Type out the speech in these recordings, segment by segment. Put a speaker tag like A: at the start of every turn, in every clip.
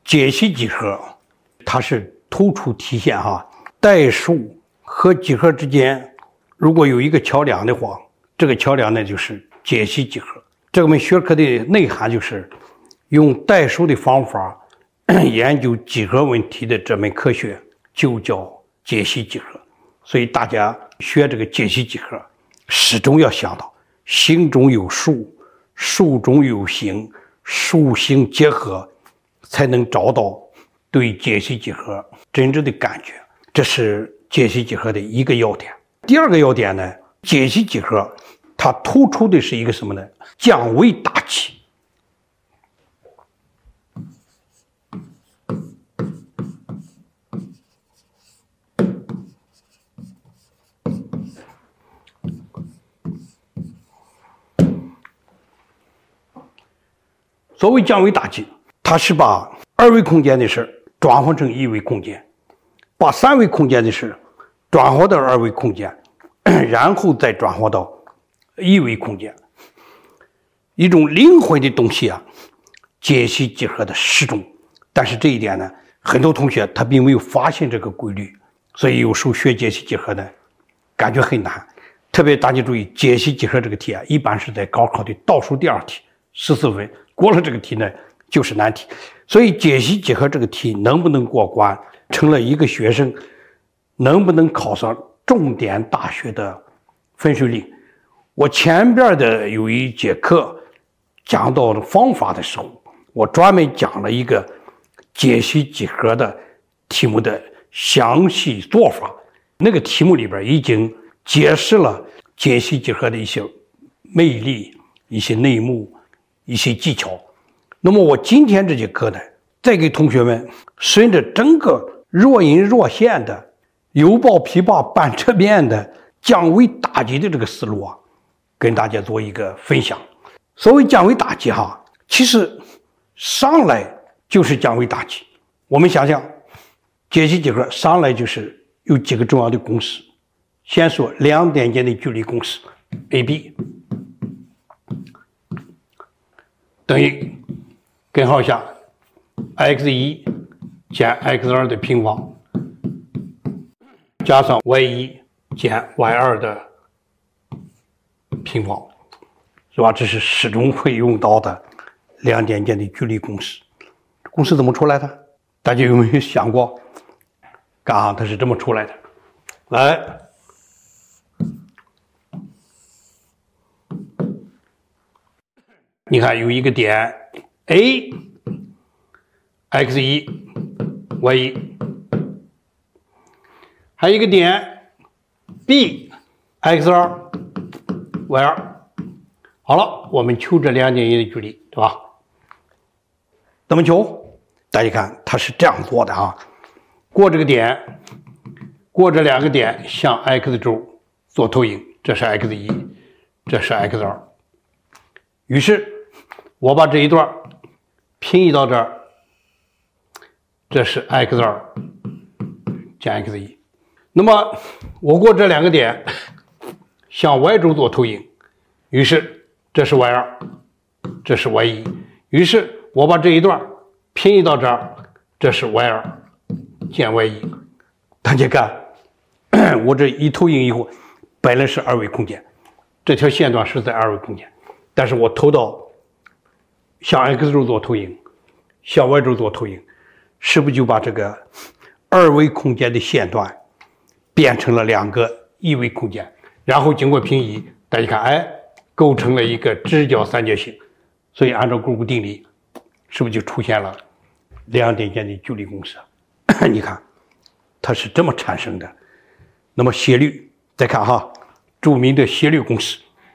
A: 解析几何，它是突出体现代数和几何之间如果有一个桥梁的话，这个桥梁呢就是解析几何。这门学科的内涵就是用代数的方法研究几何问题的这门科学就叫解析几何。所以大家学这个解析几何，始终要想到形中有数，数中有形，数形结合，才能找到对解析几何真正的感觉。这是解析几何的一个要点。第二个要点呢，解析几何它突出的是一个什么呢？降维打击。所谓降维打击，它是把二维空间的事转换成一维空间，把三维空间的事转化到二维空间，然后再转化到一维空间。一种灵魂的东西解析几何的始终。但是这一点呢，很多同学他并没有发现这个规律，所以有时候学解析几何呢，感觉很难。特别大家注意，解析几何这个题一般是在高考的倒数第二题，14分，过了这个题呢就是难题。所以解析几何这个题能不能过关，成了一个学生能不能考上重点大学的分水岭。我前边的有一节课讲到方法的时候，我专门讲了一个解析几何的题目的详细做法。那个题目里边已经解释了解析几何的一些魅力、一些内幕、一些技巧。那么我今天这节课呢，再给同学们顺着整个若隐若现的犹抱琵琶半遮面的降维打击的这个思路跟大家做一个分享。所谓降维打击其实上来就是降维打击。我们想想解析几何上来就是有几个重要的公式。先说两点间的距离公式 AB 等于根号下 x1 减 x2 的平方加上 y1 减 y2 的平方，是吧？这是始终会用到的两点间的距离公式。公式怎么出来的？大家有没有想过？它是这么出来的。来，你看有一个点 A x1 y1， 还有一个点 B x2 y2。好了，我们求这两点间的距离，对吧？怎么求？大家看它是这样做的过这个点，过这两个点向 x 轴做投影，这是 x1， 这是 x2。于是我把这一段平移到这儿，这是 x2 减 x1。那么我过这两个点向 y 轴做投影，于是这是 y2， 这是 y1。于是我把这一段平移到这儿，这是 y2 减 y1。大家看，我这一投影以后，本来是二维空间，这条线段是在二维空间，但是我投到向 x 轴做投影，向 y 轴做投影，是不是就把这个二维空间的线段变成了两个一维空间？然后经过平移，大家看，构成了一个直角三角形。所以按照勾股定理，是不是就出现了两点间的距离公式？你看，它是这么产生的。那么斜率，再看著名的斜率公式。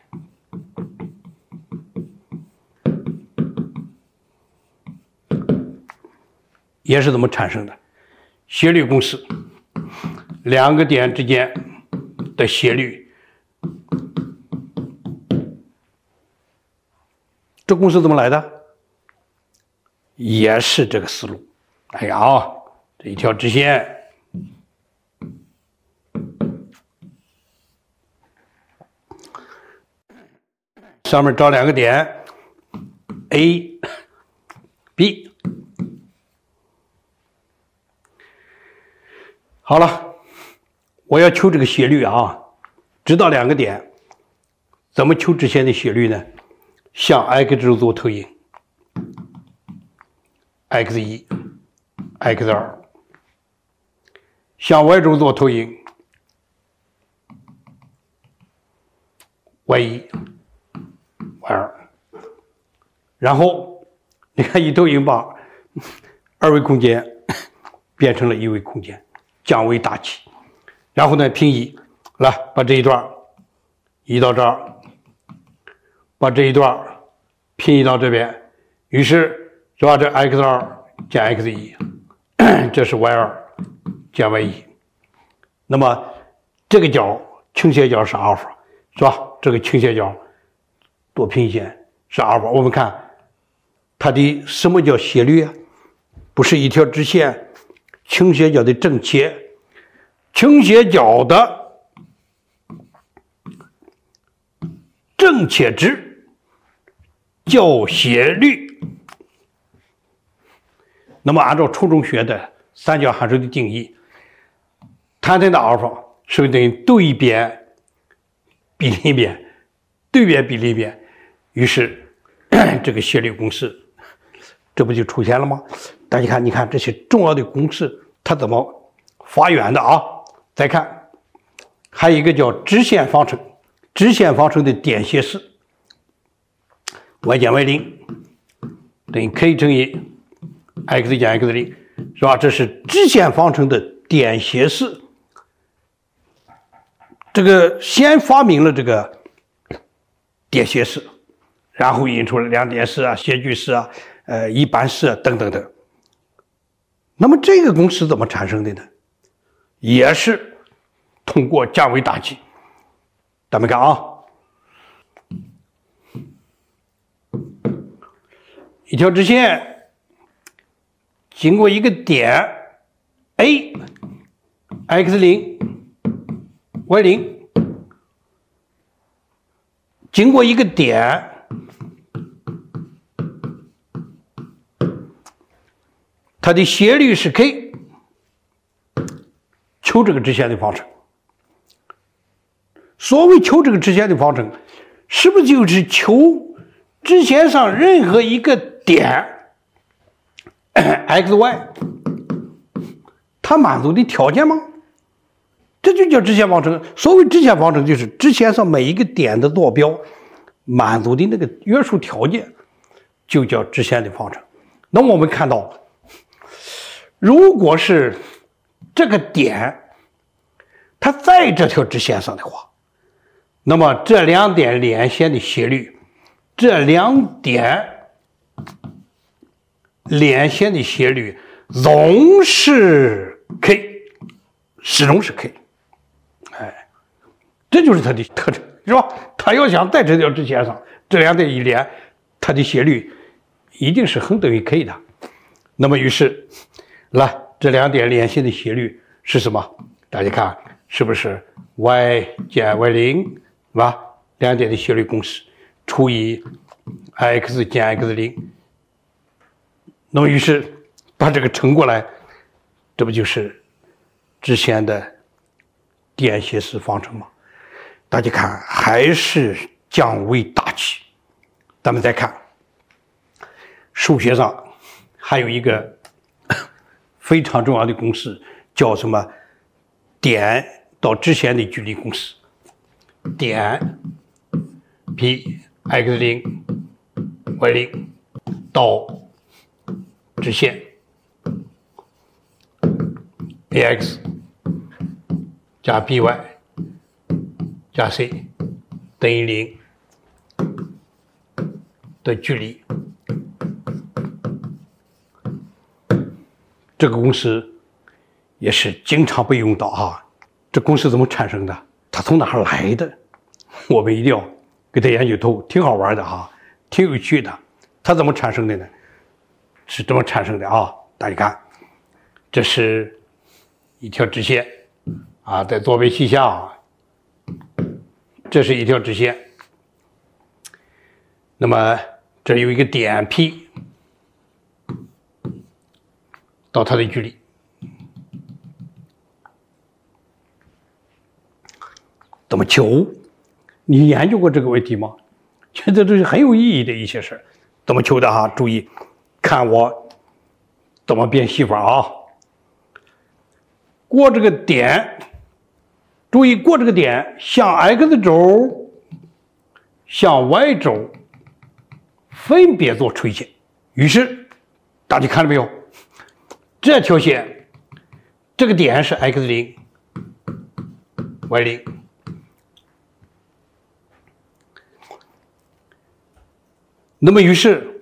A: 也是怎么产生的？斜率公式，两个点之间的斜率，这公式怎么来的？也是这个思路。这一条直线，上面找两个点 A、B。 好了，我要求这个斜率啊，知道2个点，怎么求直线的斜率呢？向 x 轴做投影 ，x1、x2，向 y 轴做投影 ，y1、y2，然后你看一投影把2维空间变成了1维空间，降为大气。然后呢，平移，来把这一段移到这儿，把这一段平移到这边，于是是吧？这 x2 减 x1， 这是 y2 减 y1。那么这个角倾斜角是阿尔法，是吧？这个倾斜角多平线是阿尔法。我们看它的什么叫斜率啊？不是一条直线倾斜角的正切。倾斜角的正切值叫斜率。那么按照初中学的三角函数的定义，tan的阿尔法是不是等于对边比邻边，对边比邻边？于是这个斜率公式这不就出现了吗？大家看，你看这些重要的公式它怎么发源的啊？再看，还有一个叫直线方程，直线方程的点斜式 y 减 y0 等于 k 乘以 x 减 x0， 是吧？这是直线方程的点斜式。这个先发明了这个点斜式，然后引出了两点式啊、斜矩式啊、一般式啊等等等。那么这个公式怎么产生的呢？也是通过降维打击。咱们看啊，一条直线经过一个点 A，x0 y0， 经过一个点它的斜率是 k， 求这个直线的方程。所谓求这个直线的方程，是不是就是求直线上任何一个点 x、y 它满足的条件吗？这就叫直线方程。所谓直线方程，就是直线上每一个点的坐标满足的那个约束条件，就叫直线的方程。那么我们看到，如果是这个点它在这条直线上的话，那么这两点连线的斜率，这两点连线的斜率总是 k， 始终是 k。哎，这就是它的特征，是吧？它要想在这条直线上，这两点一连，它的斜率一定是恒等于 k 的。那么于是，来，这两点连线的斜率是什么？大家看，是不是 y 减 y0， 是吧？两点的斜率公式除以 x 减 x0。那么于是把这个乘过来，这不就是直线的点斜式方程吗？大家看，还是降维打击。咱们再看，数学上还有一个非常重要的公式，叫什么？点到直线的距离公式。点 p x0 y0 到直线 ax 加 by 加 c 等于0的距离。这个公式也是经常被用到啊。这公式怎么产生的？它从哪儿来的？我们一定要给它研究透，挺好玩的哈，挺有趣的。它怎么产生的呢？是这么产生的啊！大家看，这是一条直线啊，在坐标系下，这是一条直线。那么这有一个点 P 到它的距离怎么求？你研究过这个问题吗？觉得这是很有意义的一些事儿。怎么求的哈？注意，看我怎么变戏法啊！过这个点，注意过这个点，向 x 轴、向 y 轴分别做垂线。于是，大家看到没有？这条线，这个点是 x0、y0。那么，于是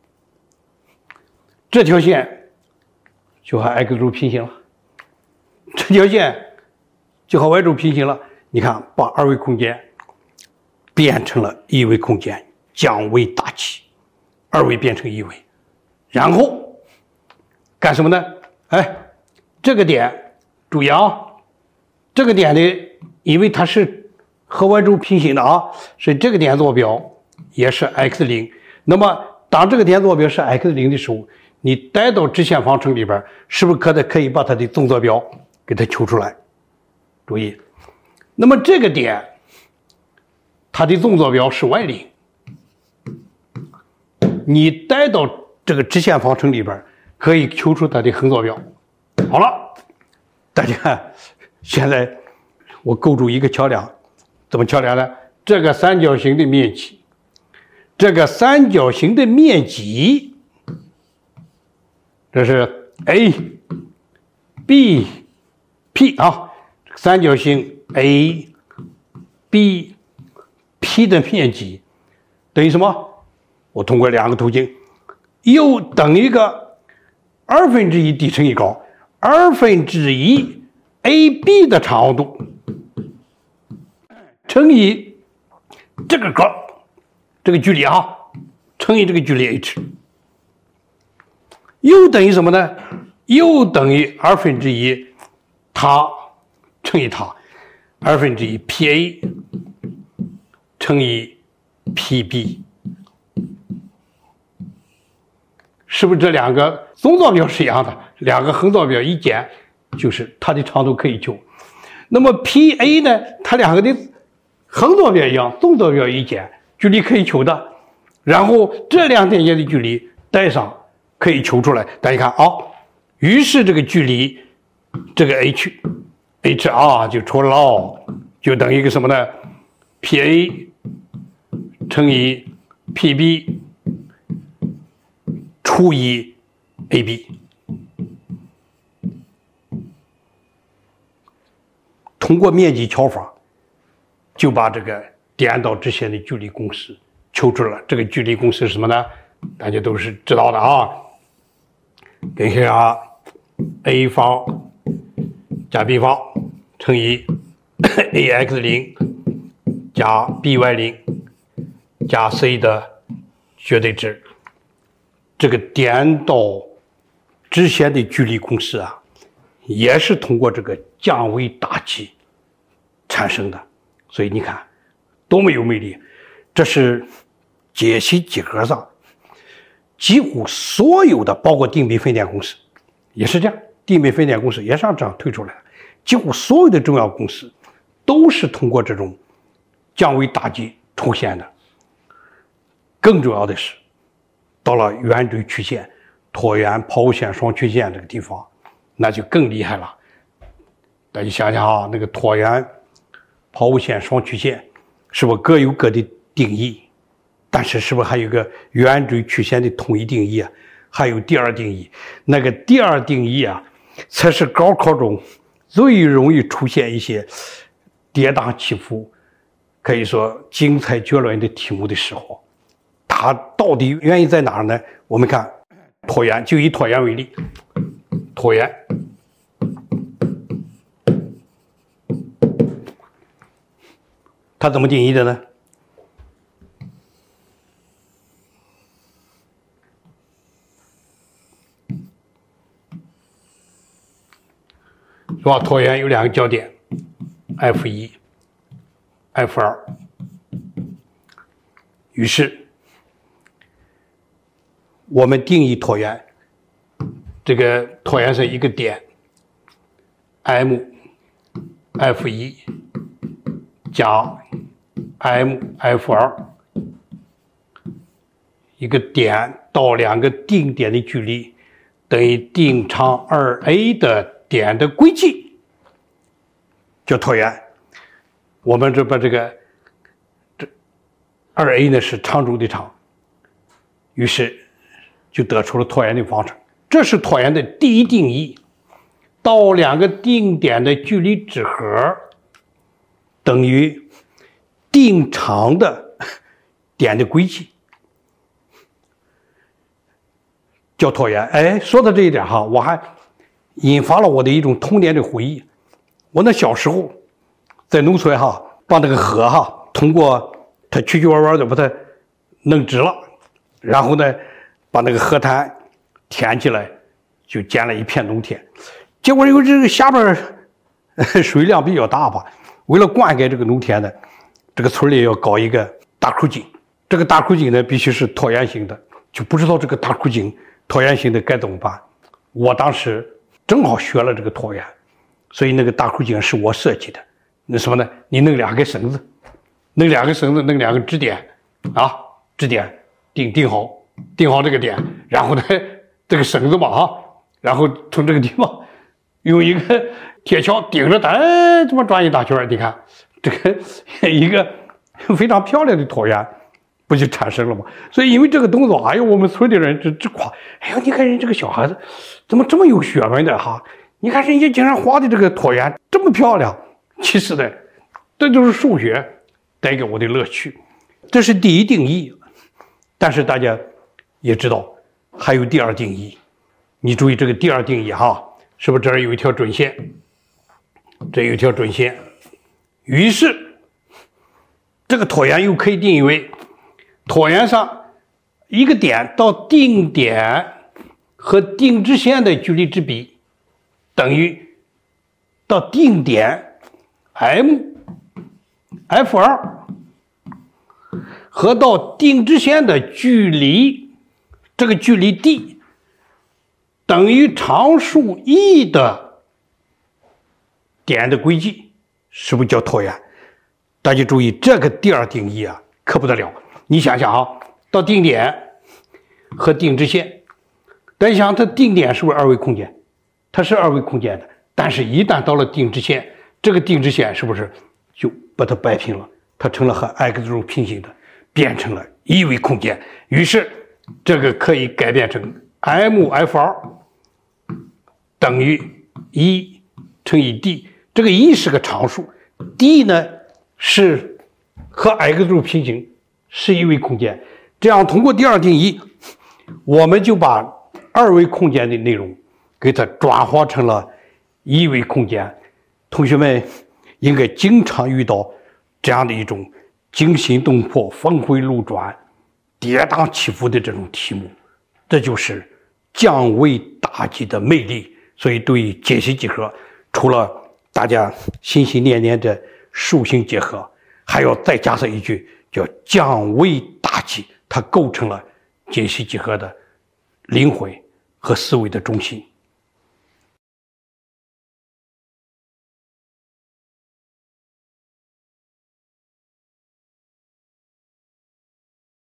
A: 这条线就和 x 轴平行了，这条线就和 y 轴平行了。你看，把二维空间变成了一维空间，降维打击，二维变成一维，然后干什么呢？哎，这个点，注意啊，这个点的，因为它是和 y 轴平行的啊，所以这个点坐标也是 x0。那么，当这个点坐标是 x0的时候，你带到直线方程里边，是不是可以把它的纵坐标给它求出来？注意，那么这个点，它的纵坐标是 y0，你带到这个直线方程里边，可以求出它的横坐标。好了，大家看，现在我构筑一个桥梁，怎么桥梁呢？这个三角形的面积。这个三角形的面积，这是 A、B、P 啊，三角形 A、B、P 的面积等于什么？我通过两个途径，又等于个1/2底乘以高，1/2 AB 的长度乘以这个高。这个距离啊，乘以这个距离 h， 又等于什么呢？又等于1/2它乘以它，1/2 PA 乘以 PB， 是不是这两个纵坐标是一样的？两个横坐标一减，就是它的长度可以求。那么 PA 呢？它两个的横坐标一样，纵坐标一减。距离可以求的，然后这两点间的距离带上可以求出来。大家看啊，于是这个距离，这个 h r 就出来了，就等于一个什么呢 ？PA 乘以 PB 除以 AB。通过面积求法，就把这个点到直线的距离公式求出了。这个距离公式是什么呢？大家都是知道的啊。跟下 a 方加 b 方乘以 ax0 加 by0 加 c 的绝对值。这个点到直线的距离公式啊，也是通过这个降维打击产生的。所以你看多么有魅力。这是解析几何上几乎所有的，包括定比分点公式也是这样，定比分点公式也是这样推出来的。几乎所有的重要公式都是通过这种降维打击出现的。更重要的是，到了圆锥曲线、椭圆、抛物线、双曲线这个地方，那就更厉害了。大家想想啊，那个椭圆、抛物线、双曲线是不是各有各的定义？但是是不是还有一个圆锥曲线的统一定义啊？还有第二定义，那个第二定义啊，才是高考中最容易出现一些跌宕起伏，可以说精彩绝伦的题目的时候，它到底原因在哪儿呢？我们看椭圆，就以椭圆为例，椭圆。它怎么定义的呢？是吧？椭圆有两个交点 F1、F2，于是我们定义椭圆，这个椭圆是一个点 M，F1 加 MFR， 一个点到两个定点的距离等于定长 2a 的点的轨迹，叫椭圆。我们这把这 2a 呢是长轴的长，于是就得出了椭圆的方程。这是椭圆的第一定义，到两个定点的距离之和等于定长的点的轨迹，叫椭圆。哎，说到这一点哈，我还引发了我的一种童年的回忆。我那小时候在农村哈，把那个河哈，通过它曲曲弯弯的把它弄直了，然后呢，把那个河滩填起来，就建了一片农田。结果因为这个下边水量比较大吧，为了灌溉这个农田呢，这个村里要搞一个大口井。这个大口井呢必须是椭圆形的，就不知道这个大口井椭圆形的该怎么办。我当时正好学了这个椭圆，所以那个大口井是我设计的。那什么呢？你弄两根绳子，弄两个支点啊，支点定好这个点，然后呢这个绳子嘛啊，然后从这个地方用一个铁锹顶着它，这么转一大圈，你看这个一个非常漂亮的椭圆不就产生了吗？所以因为这个动作，哎呦，我们村的人直夸，哎呦，你看人这个小孩子怎么这么有学问的哈？你看人家竟然画的这个椭圆这么漂亮。其实呢，这就是数学带给我的乐趣。这是第一定义，但是大家也知道还有第二定义。你注意这个第二定义哈，是不是这儿有一条准线？这有一条准线，于是这个椭圆又可以定义为椭圆上一个点到定点和定直线的距离之比等于到定点 MFR 和到定直线的距离，这个距离 d 等于常数 e 的点的轨迹，是不是叫椭圆？大家注意这个第二定义啊，可不得了。你想想啊，到定点和定直线，大家想它定点是不是二维空间？它是二维空间的，但是一旦到了定直线，这个定直线是不是就把它摆平了？它成了和 x 轴平行的，变成了一维空间。于是这个可以改变成 MFR 等于1乘以 d， 这个 e 是个常数， d 呢是和 x 轴平行，是一维空间。这样通过第二定义，我们就把二维空间的内容给它转化成了一维空间。同学们应该经常遇到这样的一种惊心动魄、峰回路转、跌宕起伏的这种题目，这就是降维打击的魅力。所以对于解析几何，除了大家心心念念的数形结合，还要再加上一句叫降维打击，它构成了解析几何的灵魂和思维的中心。